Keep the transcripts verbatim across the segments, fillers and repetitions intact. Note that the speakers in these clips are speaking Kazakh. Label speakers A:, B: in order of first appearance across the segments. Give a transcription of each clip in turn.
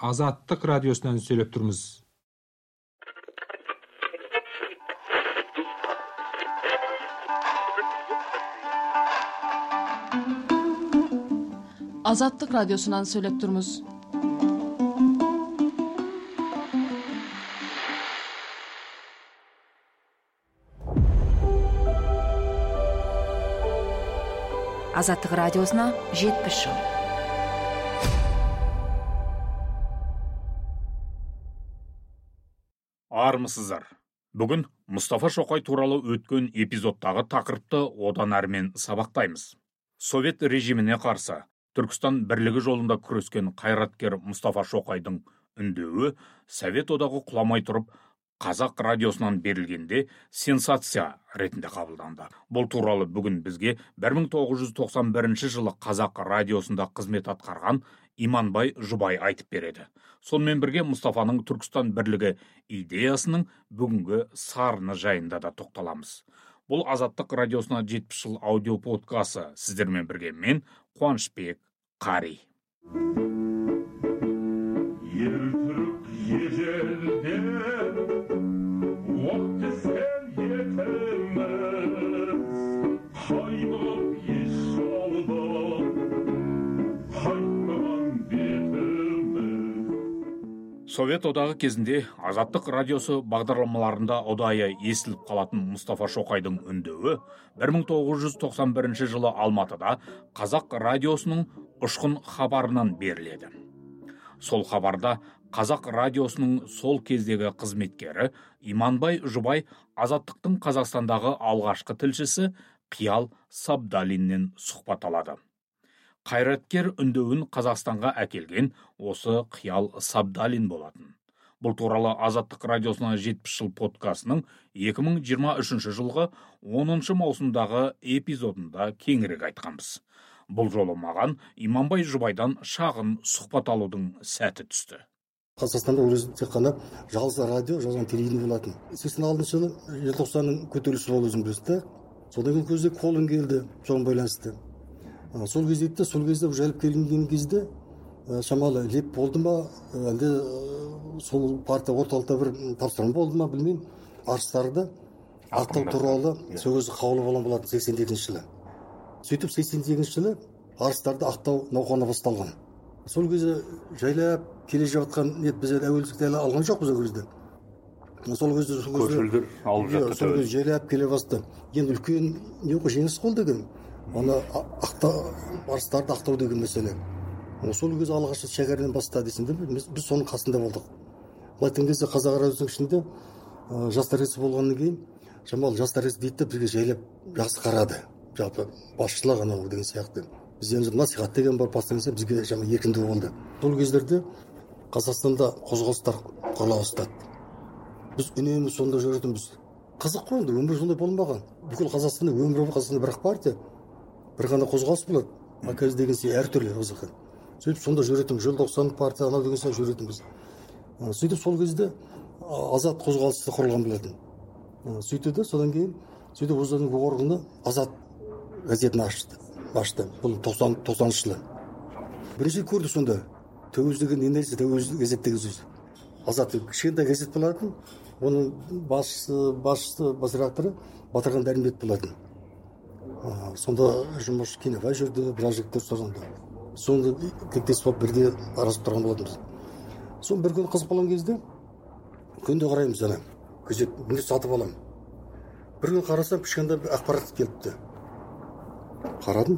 A: Азаттык радиосунан сүйлөп турмуз.
B: Азаттык радиосунан сүйлөп турмуз.
C: Азаттык радиосуна жетимиш жыл.
D: Армысыздар. Бүгін Мұстафа Шоқай туралы өткен эпизодтағы тақырыпты одан әрмен сабақтаймыз. Совет режиміне қарсы Түркістан бірлігі жолында күрескен қайраткер Мұстафа Шоқайдың үндеуі Совет одағы құламай тұрып Қазақ радиосынан берілгенде сенсация ретінде қабылданды. Бұл туралы бүгін бізге бір мың тоғыз жүз тоқсан бірінші жылы Қазақ радиосында қызмет атқарған Иманбай Жұбай айтып береді. Сонымен бірге Мұстафаның Түркістан бірлігі идеясының бүгінгі сарыны жайында да тоқталамыз. Бұл Азаттық радиосына жетпіс жыл аудио подкасты. Сіздермен бірге мен Қуанышбек Қари. Совет одағы кезінде Азаттық радиосы бағдарламаларында ұдайы естіліп қалатын Мұстафа Шоқайдың үндеуі бір мың тоғыз жүз тоқсан бірінші жылы Алматыда Қазақ радиосының ұшқын хабарынан беріледі. Сол хабарда Қазақ радиосының сол кездегі қызметкері Иманбай Жұбай Азаттықтың Қазақстандағы алғашқы тілшісі Қиял Сабдалиннен сұхбат алады. Қайраткер үндеуін Қазақстанға әкелген осы Қиял Сабдалин болатын. Бұл туралы Азаттық радиосына жетпіс жыл подкастының екі мың жиырма үшінші жылғы оныншы маусымдағы эпизодында кеңірек айтқанбыз. Бұл жолы маған Иманбай Жұбайдан шағын сұхбат алудың сәті түсті.
E: Қазақстанда ол тек қана жалғыз радио, жалғыз телевидение болатын. сексен алтыншы жылы желтоқсанның көтерілісі болды, өзің білесіз. Содан кейін көзде қолын келді, соған байланысты. Сол кезде, сол кезде жайлып келген кезде шамалы леп болды ма, әлде сол партия орталықта бір тапсырма болды ма, білмеймін. Арыстарды ақтау туралы сол кезде қаулы болған болатын сексен екінші жылы. Сөйтіп сексен екінші жылы арыстарды ақтау науқаны басталған. Сол кезде жайлап келе жатқан нет, біз әуелдікті әлі алған жоқпыз ол кезде. Сол кезде
D: көшілдер алып жатты.
E: Сол кезде жайлап келе басты. Енді үлкен не ғой жеңіс қол деген. Оны ақтау арыстарды ақтау деген мәселе. Сол кезде алғашқы шәкәрден бастады десем, біз соның қасында болдық. Былайтын кезде қазақ радиосының ішінде жастар есі болғаннан кейін, шамалы жастар есі дейді, бізге жайлап жақсы қарады. Жалпы басшылық анау деген сияқты. Біз енді насихат деген бар, бастаңызда бізге жаңа еркіндік болды. Сол кездерде Қазақстанда қозғалыстар құрыла бастады. Біз үнемі сонда жүретінбіз. Қызық қой, өмір сондай болмаған. Бүкіл Қазақстанда өмір Қазақстанда бір партия, бір ғана қозғалыс болады. АКС деген сей әртүрлі қызық. Сөйтіп сонда жүретім, желтоқсан партия анау деген сей жүретінбіз. Сөйтіп сол кезде Азат қозғалысы құрылған болатын. Сөйтеді, содан кейін сөйтіп өзінің органы Азат газетін ашты. Ашты. Бұл тоқсаныншы жылы. Бірінші көрді сонда. Тәуелсіздігі не нәрсе, тәуелсіздік газет деген сөз. Азат кішкентай газет болатын. Оның басшысы, басшысы, бас редакторы Батырхан Дәрімбет болатын. Сонда жұмыс Кенебай жүрді, біраз жігіттер сонда. Сонда тектес болып бірге арасып тұрған болатынбыз. Сон бір күн қызық болған кезде күнде қараймыз ана. Газет міне сатып аламын. Bir gün қарасам, кішкентай бір ақпарат келіпті. Қарадым.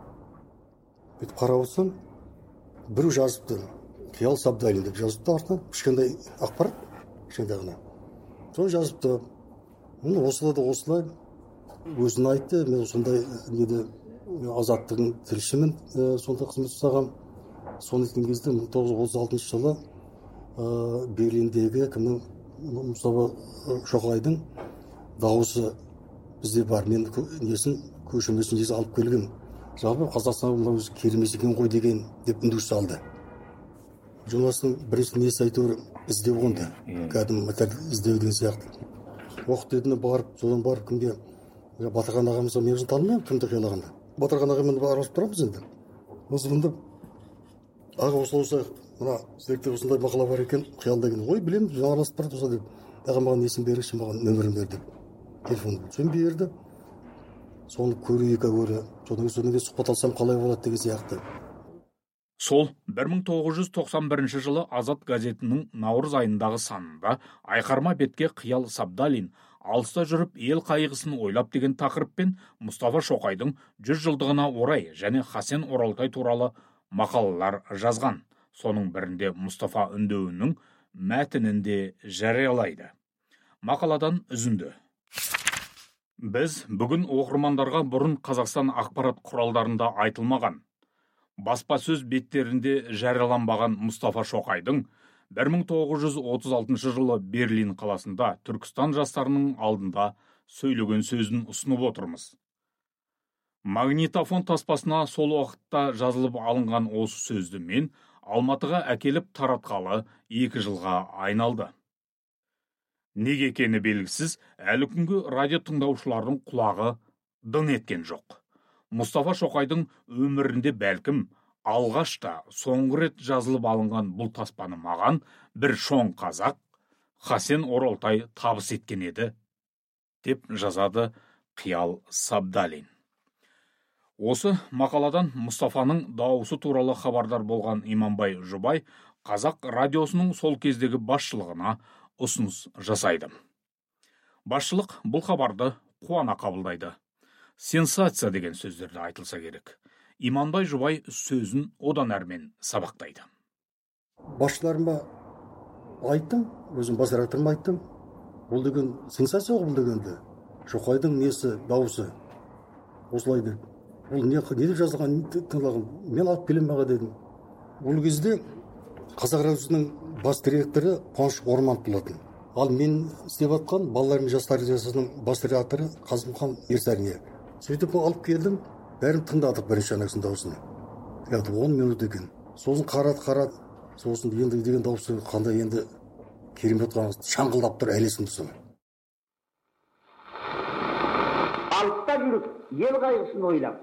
E: Бүйтіп қарап отырсам, біреу жазыпты. Қиял Сабдалин деп жазыпты артынан. Кішкентай ақпарат, кішкентай ғана. Соны жазыпты. Осылай да осылай өзін айтты. Мен сондай неде Азаттықтың тілшімін, сонда қызмет жасағам. Соны еткен кезде мың тоғыз жүз отыз алтыншы жылы Берлиндегі кімнің Мұстафа Шоқайдың дауысы бізде бар. Мен несін көшірмесін жезі алып келгім. Жалпы Қазақстан өзі керемес екен ғой деген деп үндеу салды. Журналистің бірінші несі айтуы іздеу қонды. Кәдім материал іздеу деген сияқты. Оқыт дедіне барып, содан барып кімге Батырхан ағамызға мен өзін танымаймын, кімді қиялағанда. Батырхан ағамен араласып тұрамыз енді. Осы бұнда аға осылай болса мына сіздерде осындай мақала бар екен, қиял деген. Ой, білемін, жаңарасып барады осылай деп. Аға маған несін беріңізші, маған нөмірін бер деп. Телефонды соны берді. Соны көрейік көрі. Содан содан кейін сұхбат алсам қалай болады деген сияқты.
D: Сол бір мың тоғыз жүз тоқсан бірінші жылы Азат газетінің наурыз айындағы санында Айқарма бетке Қиял Сабдалин алыста жүріп ел қайғысын ойлап деген тақырыппен Мұстафа Шоқайдың жүз жылдығына орай және Хасен Оралтай туралы мақалалар жазған. Соның бірінде Мұстафа үндеуінің мәтінінде жариялайды. Мақаладан үзінді. Біз бүгін оқырмандарға бұрын Қазақстан ақпарат құралдарында айтылмаған, баспасөз беттерінде жарияланбаған Мұстафа Шоқайдың бір мың тоғыз жүз отыз алтыншы жылы Берлин қаласында Түркістан жастарының алдында сөйлеген сөзін ұсынып отырмыз. Магнитофон таспасына сол уақытта жазылып алынған осы сөзді мен Алматыға әкеліп таратқалы екі жылға айналды. Неге екені белгісіз, әлі күнге радио тыңдаушылардың құлағы дың еткен жоқ. Мұстафа Шоқайдың өмірінде бәлкім алғашта соңғы рет жазылып алынған бұл таспаны маған бір шоң қазақ Хасен Оралтай табыс еткен еді, деп жазады Қиял Сабдалин. Осы мақаладан Мұстафаның дауысы туралы хабардар болған Иманбай Жұбай қазақ радиосының сол кездегі басшылығына ұсыныс жасайды. Басшылық бұл хабарды қуана қабылдайды. Сенсация деген сөздерді айтылса керек. Иманбай Жұбай сөзін одан әрмен сабақтайды.
E: Басшыларыма айттым, өзім бас редакторыма айттым. Бұл деген сенсация ғой, бұл дегенде. Шоқайдың несі, дауысы. Осылай деп. Бұл не, не деп жазылған, тыңдаған. Мен алып келем аға дедім. Бұл кезде Қазақ радиосының бас директоры Қуаныш Орманов болатын. Ал мен істеп жатқан балалар мен жастар радиосының бас редакторы Қазымхан Ерсәріне. Сөйтіп алып келдім, бәрін тыңдадық бірінші анаксының дауысын. Яғни он минут екен. Сосын қарады, қарады. Сосын енді деген дауысы қандай енді керемет қана шаңғылдап тұр, әлі есімде соны.
F: Алыста жүріп, ел қайғысын ойлап.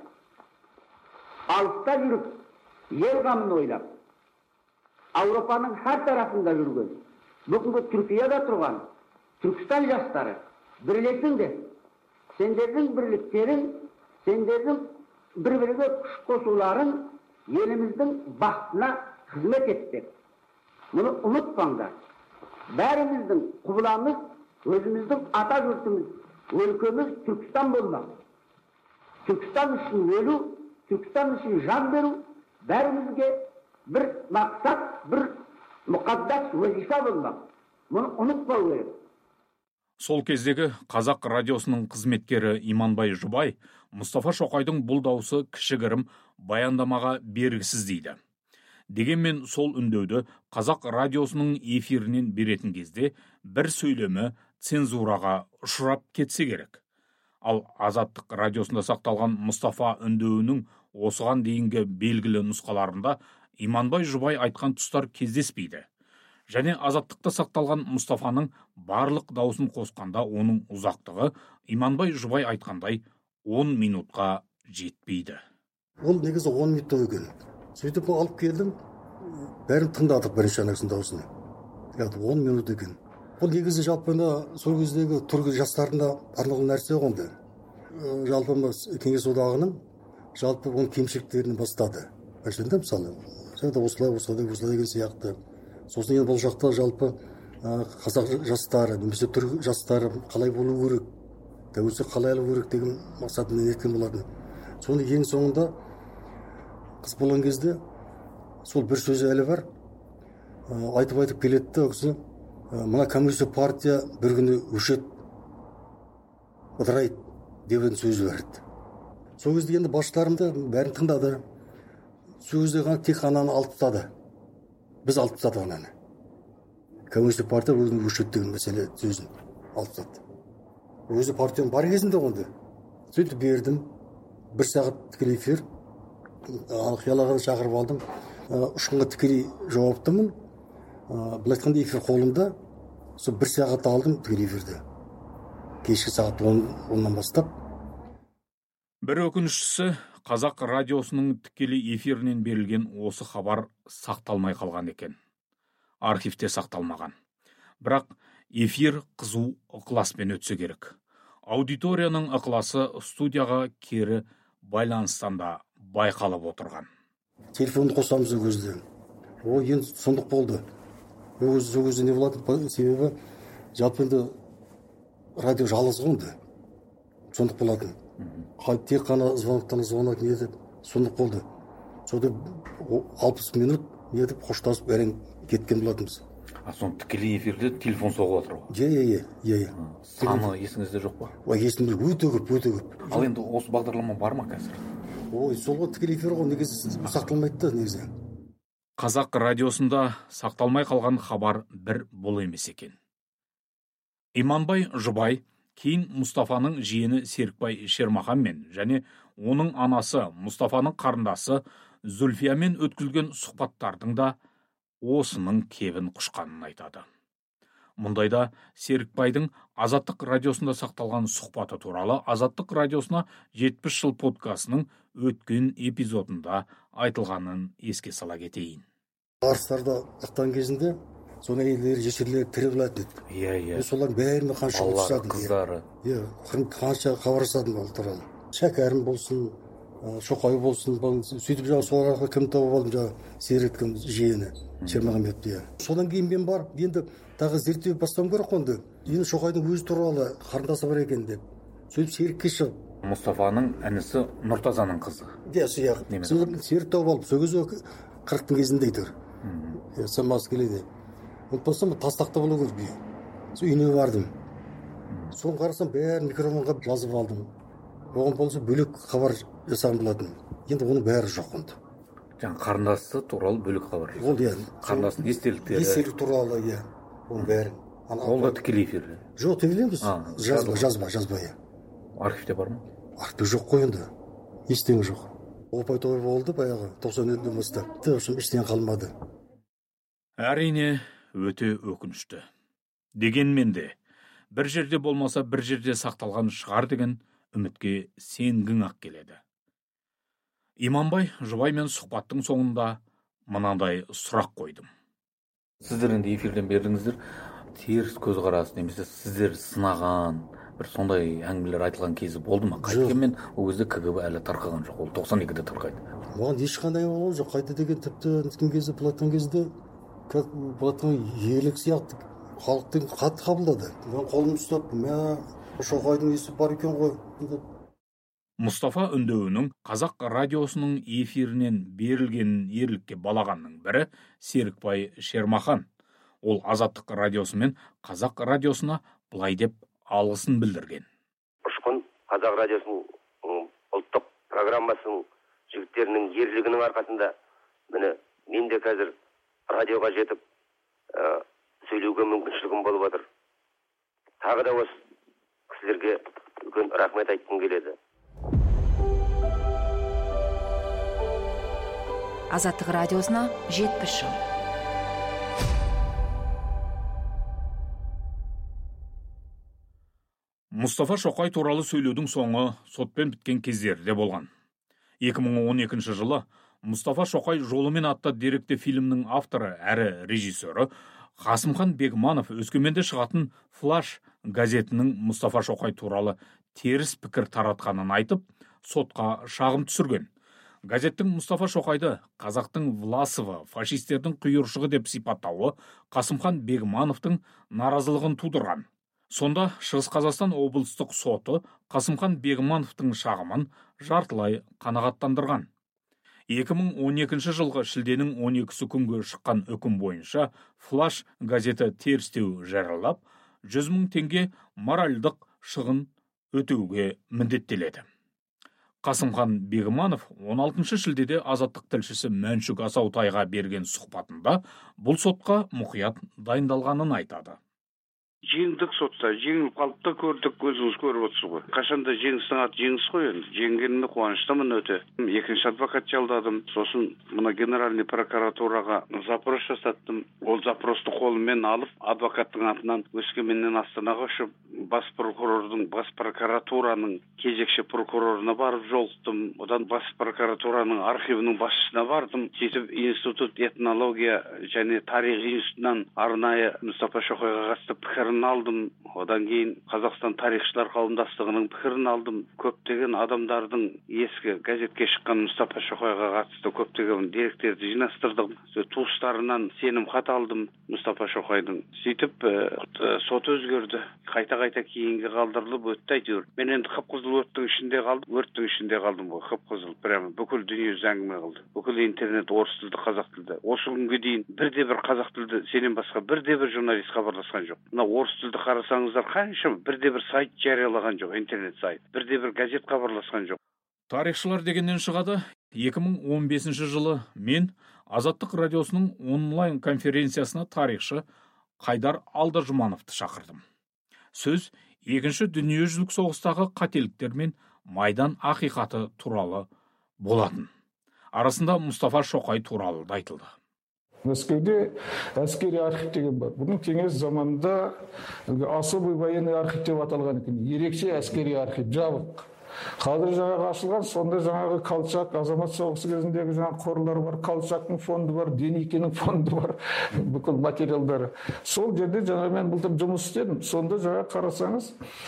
F: Алыста жүріп, ел қамын ойлап. Ауропаның әр тарапында жүрген, бүгінгі Түркияда тұрған Түркістан жастары бірлесіңдер. Сендердің бірліктерің, сендердің бір-бірге күш қосуларың еліміздің бақытына қызмет етті. Мұны ұмытпаңдар. Бәріміздің құбыламыз, өзіміздің ата жұртымыз, өлкеміз Түркістан болмақ. Түркістан үшін өлу, Түркістан үшін жан беру бәрімізге бір мақсат, бір мұқаддас вазифа болмақ. Мұны ұмытпау керек.
D: Сол кездегі қазақ радиосының қызметкері Иманбай Жұбай Мұстафа Шоқайдың бұл дауысы кішігірім баяндамаға бергісіз дейді. Дегенмен сол үндеуді қазақ радиосының эфирінен беретін кезде бір сөйлемі цензураға ұшырап кетсе керек. Ал Азаттық радиосында сақталған Мұстафа үндеуінің осыған дейінгі белгілі нұсқаларында Иманбай Жұбай айтқан тұстар кездеспейді. Және Азаттықта сақталған Мұстафаның барлық дауысын қосқанда оның ұзақтығы Иманбай Жұбай айтқандай он минутқа жетпейді.
E: Ол негізі он минутта екен. Сөйтіп алып келдім, бәрін тыңдадық бірінші анаксының дауысын. Яғни он минут екен. Бұл негізі жалпы сол кездегі түркі жастарында арналған нәрсе ғой. Жалпы Кеңес одағының жалпы оның кемшіліктерін бастады. Мәселен, мысалы, осылай, осылай, осылай деген сияқты. Сосын енді бұл жақта жалпы қазақ жастары, немесе түрік жастары қалай болу керек, тәуелсіздік қалай алу керек деген мақсатын неткен болатын. Соны ең соңында қыз болған кезде сол бір сөзі әлі бар. Айтып-айтып келетті, осы мына коммунистік партия бір күні өшет ыдырайды деген сөзі барды. Сол кезде енді басшыларымды бәрін тыңдады. Сөзді ғана тек ананы алып тастады. Біз алып тастадық ананы. Коммунистік партия өзінің өшет деген мәселе сөзін алып тастады. Өзі партияның бар кезінде ғонды. Сөйтіп бердім. Бір сағат тікелей эфир. Қиялағаны шақырып алдым. Үш күнге тікелей жауаптымын. Бұл айтқанда эфир қолымда. Сол бір сағат алдым тікелей эфирді. Кешкі сағат оннан бастап.
D: Бір өкініштісі, қазақ радиосының тікелей эфирінен берілген осы хабар сақталмай қалған екен. Архивте сақталмаған. Бірақ эфир қызу ықыласпен өтсе керек. Аудиторияның ықыласы студияға кері байланыстан да байқалып отырған.
E: Телефонды қосамыз ол кезде. О, енді сондық болды. Ол кезде не болады? Себебі жалпы енді радио жалғыз қонды. Сондық болады. Тек қана звоноктан звонок не деп сондық болды. Сода алпыс минут не деп қоштасып әрең кеткен болатынбыз.
D: А сон тікелей эфирде телефон соғып жатыр ғой.
E: Е, е, е, е.
D: Саны есіңізде жоқ па?
E: Ой, есімде өте көп, өте көп.
D: Ал енді осы бағдарлама бар ма қазір?
E: Ой, сол ғой тікелей эфир ғой, негізі сақталмайды да негізі.
D: Қазақ радиосында сақталмай қалған хабар бір бұл емес екен. Иманбай Жұбай кейін Мұстафаның жиені Серікбай Шермаханмен және оның анасы Мұстафаның қарындасы Зүлфиямен өткізілген сұхбаттардың да осының кебін құшқанын айтады. Мұндайда Серікбайдың Азаттық радиосында сақталған сұхбаты туралы Азаттық радиосына жетпіс жыл подкастының өткен эпизодында айтылғанын еске сала кетейін.
E: Арыстарда ықтан кезінде соны әйелдері жесірлері тірі білетін еді.
D: Иә, иә.
E: Солардың бәріне қанша
D: балалары, қыздары.
E: Иә, қанша хабарласадым ол туралы. Шәкәрім болсын, Шоқай болсын, сөйтіп жаңа соларға кім тауып алдым жаңа Серіктің жиені Шермағанбетті. Иә. Содан кейін мен бар, енді тағы зерттеу бастауым керек қонды. Енді Шоқайдың өзі туралы қарындасы бар екен деп. Сөйтіп Серікке шығып.
D: Мұстафаның інісі Нұртазаның қызы.
E: Иә, иә. Серік тауып алып, сол кезде қырықтың кезінде тұр. Иә, самасы келеді. Ұмытпасам, тастақта болу керек. Сол үйіне бардым. Соны қарасам, бәрін микрофонға жазып алдым. Оған болса бөлек хабар жасаған болатын. Енді оның бәрі жоқ онда.
D: Жаңа қарындасы туралы бөлек хабар.
E: Ол иә.
D: Қарындасының естеліктері.
E: Естелік туралы иә. Оның бәрін.
D: Ол да тікелей эфирде.
E: Жоқ, тікелей емес. Жазба, жазба, жазба иә.
D: Архивте бар ма?
E: Архивте жоқ қой енді. Ештеңе жоқ. Опай той болды баяғы тоқсан жетіден бастап. Тіпті ештеңе қалмады.
D: Әрине, өте өкінішті. Дегенмен де, бір жерде болмаса бір жерде сақталған шығар деген үмітке сенгің ақ келеді. Иманбай Жұбаймен сұхбаттың соңында мынандай сұрақ қойдым. Сіздер енді эфирден бердіңіздер, теріс көзқарас немесе сіздер сынаған бір сондай әңгімелер айтылған кезі болды ма? Қайтқанмен ол кезде КГБ әлі тарқаған жоқ, ол тоқсан екіде тарқайды.
E: Оған ешқандай болған жоқ. Қайта деген тіпті неткен кезде, былайтқан кезде как былайтқан елік сияқты халықтың қатты қабылдады. Мен қолымды ұстап, мә Шоқайдың есі бар екен ғой.
D: Мұстафа үндеуінің Қазақ радиосының эфирінен берілген ерлікке балағанның бірі Серікбай Шермахан. Ол Азаттық радиосы мен Қазақ радиосына былай деп алғысын білдірген.
G: Ұшқын Қазақ радиосының ұлттық программасының жігіттерінің ерлігінің арқасында міне мен де қазір радиоға жетіп ә, сөйлеуге мүмкіншілігім болып отыр. Тағы да осы кісілерге үлкен рахмет айтқым келеді.
C: Азаттық радиосына жетпіс жыл.
D: Мұстафа Шоқай туралы сөйлеудің соңы сотпен біткен кездерде болған. екі мың он екінші жылы Мұстафа Шоқай жолымен атты деректі фильмнің авторы әрі режиссері Қасымхан Бегманов Өскеменде шығатын Флаш газетінің Мұстафа Шоқай туралы теріс пікір таратқанын айтып, сотқа шағым түсірген. Газеттің Мұстафа Шоқайды қазақтың Власовы, фашистердің құйыршығы деп сипаттауы Қасымхан Бегмановтың наразылығын тудырған. Сонда Шығыс Қазақстан облыстық соты Қасымхан Бегмановтың шағымын жартылай қанағаттандырған. екі мың он екінші жылғы шілденің он екісі күнгі шыққан үкім бойынша Флаш газеті терістеу жариялап, жүз мың теңге моральдық шығын өтеуге міндеттеледі. Қасымхан Бегманов он алтыншы шілдеде Азаттық тілшісі Мәншүк Асаутайға берген сұхбатында бұл сотқа мұқият дайындалғанын айтады.
H: жеңдік сотта, жеңіліп қалып та көрдік, өзіңіз көріп отырсыз ғой. Қашанда жеңістің аты жеңіс қой енді. Жеңгеніне қуаныштымын өте. Екінші адвокат жалдадым. Сосын мына генеральный прокуратураға запрос жасаттым. Ол запросты қолыммен алып, адвокаттың атынан Өскеменнен Астанаға ұшып, бас прокурордың, бас прокуратураның кезекші прокурорына барып жолықтым. Одан бас прокуратураның архивінің басшысына бардым. Сөйтіп институт этнология және тарих институтынан арнайы Мұстафа Шоқайға қатысты пікірін алдым. Одан кейін Қазақстан тарихшылар қауымдастығының пікірін алдым. Көптеген адамдардың ескі газетке шыққан Мұстафа Шоқайға қатысты көптеген деректерді жинастырдым. Туыстарынан сенім хат алдым Мұстафа Шоқайдың. Сөйтіп сот өзгерді. Қайта-қайта кейінге қалдырылып өтті әйтеуір. Мен енді қып-қызыл өрттің ішінде қалдым, өрттің ішінде қалдым ғой, қып-қызыл. Прямо бүкіл дүние әңгіме қылды. Бүкіл интернет орыс тілді, қазақ тілді. Осы күнге дейін бірде бір қазақ тілді сенен басқа бірде бір журналист хабарласқан жоқ. Мына орыс тілді қарасаңыздар, қанша бірде бір сайт жариялаған жоқ, интернет сайт. Бірде бір газет хабарласқан жоқ.
D: Тарихшылар дегеннен шығады. екі мың он бесінші жылы мен Азаттық радиосының онлайн конференциясына тарихшы Қайдар Алдажұмановты шақырдым. Сөз екінші дүниежүзілік соғыстағы қателіктер мен майдан ақиқаты туралы болатын. Арасында Мұстафа Шоқай туралы да айтылды.
I: Мәскеуде әскери архив деген бар. Бұның кеңес заманында особый военный архив деп аталған екен. Ерекше әскери архив, жабық. Қазір жаңағы ашылған, сонда жаңағы Колчак, азамат соғысы кезіндегі жаңағы қорлар бар, Колчактың фонды бар, Деникинің фонды бар, бүкіл материалдары. Сол жерде жаңа мен былтыр жұмыс істедім. Сонда жаңа қарасаңыз,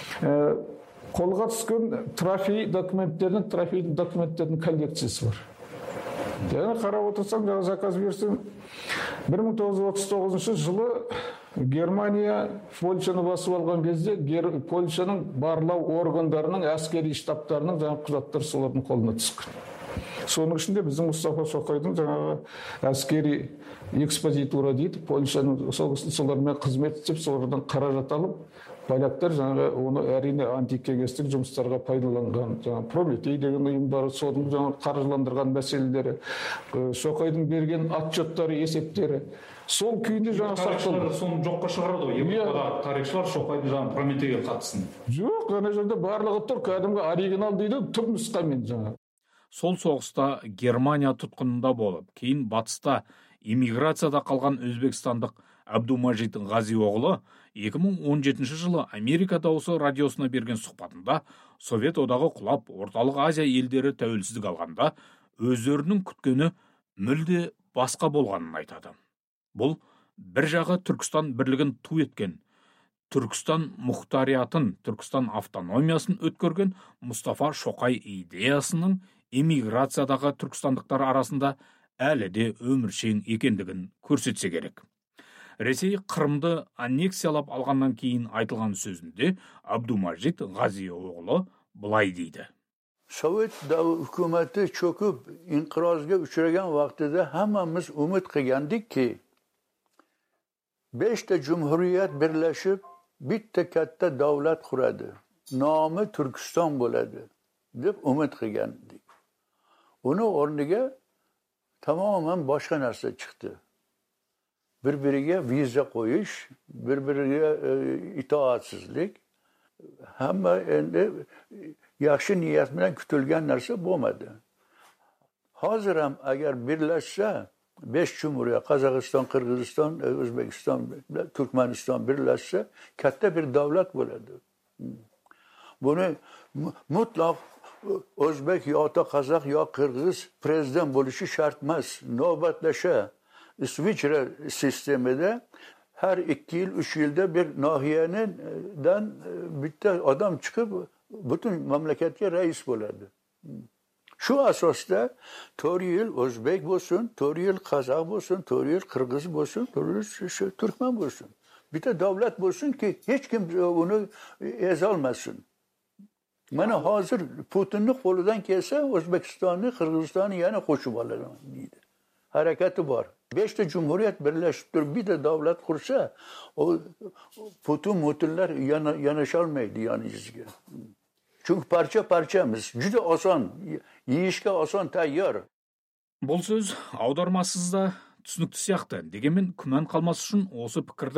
I: қолға түскен трофей документтердің, трофей документтердің коллекциясы бар. Жаңа қарап отырсаң, жаңа заказ берсең, бір мың тоғыз жүз отыз тоғызыншы жылы Германия Польшаны басып алған кезде Польшаның барлау органдарының, әскери штабтарының жаңа құжаттар солардың қолына түскен. Соның ішінде біздің Мұстафа Шоқайдың жаңағы әскери экспозитура дейді, Польшаның солармен қызмет істеп, солардан қаражат алып, поляктар жаңағы оны әрине антикеңестік жұмыстарға пайдаланған. Жаңағы Прометей деген ұйымдары, соның жаңағы қаржыландырған мәселелері, Шоқайдың берген отчеттары, есептері. Сол күйінде жаңа
D: тарихшылар соны жоққа шығарады ғой. Европада тарихшылар Шоқайды жаңа Прометейге қатысын.
I: Жоқ, ана жерде барлығы тұр, кәдімгі оригинал дейді, түп нұсқамен жаңа.
D: Сол соғыста Германия тұтқынында болып, кейін батыста иммиграцияда қалған өзбекстандық Абдумажит Ғазиоғлы екі мың он жетінші жылы Америка дауысы радиосына берген сұхбатында Совет одағы құлап, Орталық Азия елдері тәуелсіздік алғанда өздерінің күткені мүлде басқа болғанын айтады. Бұл бір жағы Түркістан бірлігін ту еткен, Түркістан мұхтариятын, Түркістан автономиясын өткерген Мұстафа Шоқай идеясының эмиграциядағы түркістандықтар арасында әлі де өміршең екендігін көрсетсе керек. Ресей Қырымды аннексиялап алғаннан кейін айтылған сөзінде Абдумажит Ғазиоғлы былай дейді.
J: Sovet hukumati cho'kib inqirozga uchragan vaqtida hammamiz umid qilgandikki, beshta jumhuriyat birlashib bitta katta davlat quradi. Nomi Turkiston bo'ladi deb umid qilgandik. Uni o'rniga tamoman boshqa narsa chiqdi. Bir-biriga viza qo'yish, bir-biriga itoatsizlik, hamma endi yaxshi niyat bilan kutilgan narsa bo'lmadi. Hozir ham agar birlashsa, besh jumhuriyat, Qozog'iston, Qirg'iziston, O'zbekiston, Turkmaniston birlashsa, katta bir davlat bo'ladi. Buni mutlaq o'zbek yoki qozoq yoki qirg'iz prezident bo'lishi shart emas. Navbatlasha İsviçre sistemida her ikki yil, uch yilda bir nahiyadan bitta odam chiqib bütün mamlakatga rais bo'ladi. Shu asosda to'rt yil o'zbek bo'lsin, to'rt yil qozoq bo'lsin, to'rt yil qirg'iz bo'lsin, to'rt yil turkman bo'lsin. Bitta davlat bo'lsin-ki, hech kim uni ezolmasin. Mana hozir Putinning qo'lidan kelsa, O'zbekistonni, Qirg'izistonni yana qo'shib olaman deydi. Harakati bor. Beshta jumhuriyat birlashib turib bitta davlat qursa, o Putin mutillar yana yanasholmaydi yoningizga. Chunki parcha-parchamiz, juda oson, yeyishga oson tayyor.
D: Бұл сөз аудармасыз да түсінікті сияқты. Дегенмен күмән қалмас үшін осы пікірдің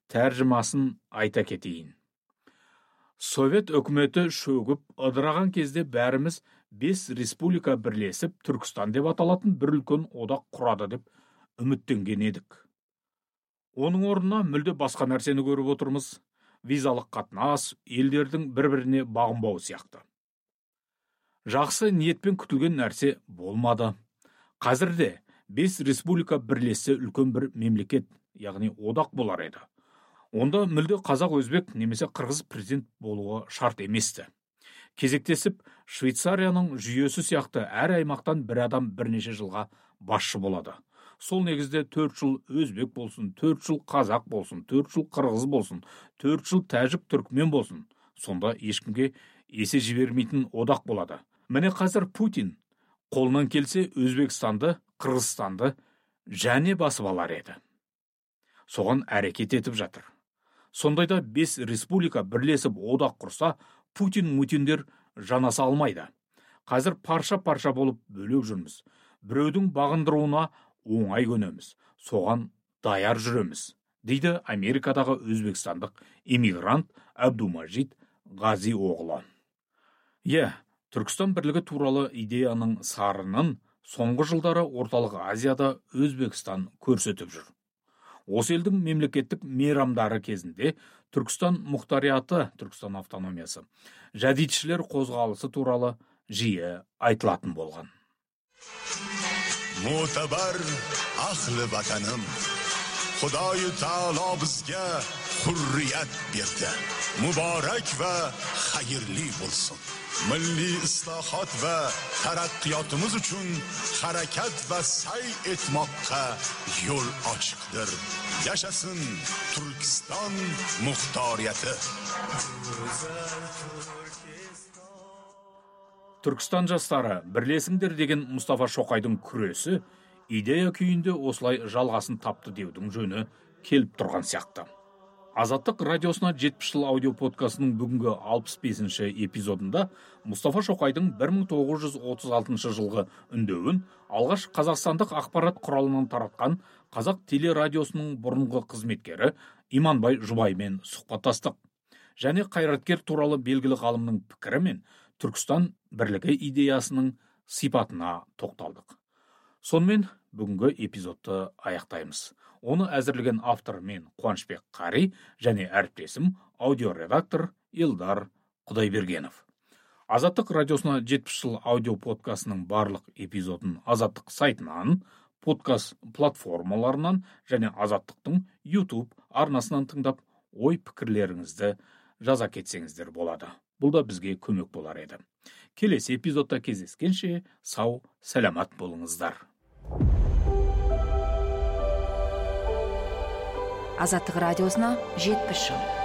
D: тәржімасын айта кетейін. Совет өкіметі шөгіп, ыдыраған кезде бәріміз бес республика бірлесіп Түркістан деп аталатын бір үлкен одақ құрады деп үміттенген едік. Оның орнына мүлде басқа нәрсені көріп отырмыз. Визалық қатынас, елдердің бір-біріне бағынбауы сияқты. Жақсы ниетпен күтілген нәрсе болмады. Қазірде бес республика бірлесе үлкен бір мемлекет, яғни одақ болар еді. Онда мүлде қазақ, өзбек немесе қырғыз президент болуы шарт еместі. Кезектесіп, Швейцарияның жүйесі сияқты әр аймақтан бір адам бірнеше жылға басшы болады. Сол негізде төрт жыл өзбек болсын, төрт жыл қазақ болсын, төрт жыл қырғыз болсын, төрт жыл тәжік түркмен болсын. Сонда ешкімге есе жібермейтін одақ болады. Міне қазір Путин қолынан келсе Өзбекстанды, Қырғызстанды және басып алар еді. Соған әрекет етіп жатыр. Сондайда бес республика бірлесіп одақ құрса, Путин-мутиндер жанаса алмайды. Қазір парша-парша болып бөлек жүрміз. Біреудің бағындыруына оңай көнеміз. Соған даяр жүреміз, дейді Америкадағы өзбекстандық эмигрант Абдумажид Ғази оғлы. Е, Түркістан бірлігі туралы идеяның сарынын соңғы жылдары орталық Азияда Өзбекстан көрсетіп жүр. Осы елдің мемлекеттік мейрамдары кезінде Түркістан мұхтарияты, Түркістан автономиясы, жәдитшілер қозғалысы туралы жиі айтылатын болған.
K: Mo'tabar ahli vatanım, Xudoy taolo bizga hurriyat berdi. Muborak va xayrli bo'lsin. Milliy islohot va taraqqiyotimiz uchun harakat va sa'y etmoqqa yo'l ochiqdir. Yashasın Turkiston muxtoriyati.
D: Түркістан жастары бірлесіңдер деген Мұстафа Шоқайдың күресі идея күйінде осылай жалғасын тапты деудің жөні келіп тұрған сияқты. Азаттық радиосына жетпіс жыл аудио подкастының бүгінгі алпыс бесінші эпизодында Мұстафа Шоқайдың бір мың тоғыз жүз отыз алтыншы жылғы үндеуін алғаш қазақстандық ақпарат құралынан таратқан қазақ телерадиосының бұрынғы қызметкері Иманбай Жұбаймен сұхбаттастық. Және қайраткер туралы белгілі ғалымның пікірі мен Түркістан бірлігі идеясының сипатына тоқталдық. Сонымен бүгінгі эпизодты аяқтаймыз. Оны әзірлеген автор мен Қуанышбек Қари және әріптесім аудиоредактор Елдар Құдайбергенов. Азаттық радиосына жетпіс жыл аудио подкастының барлық эпизодын Азаттық сайтынан, подкаст платформаларынан және Азаттықтың YouTube арнасынан тыңдап, ой пікірлеріңізді жаза кетсеңіздер болады. Бұл да бізге көмек болар еді. Келесі эпизодта кездескенше сау, сәлемат болыңыздар.
C: Азаттық радиосына жетпіс жыл.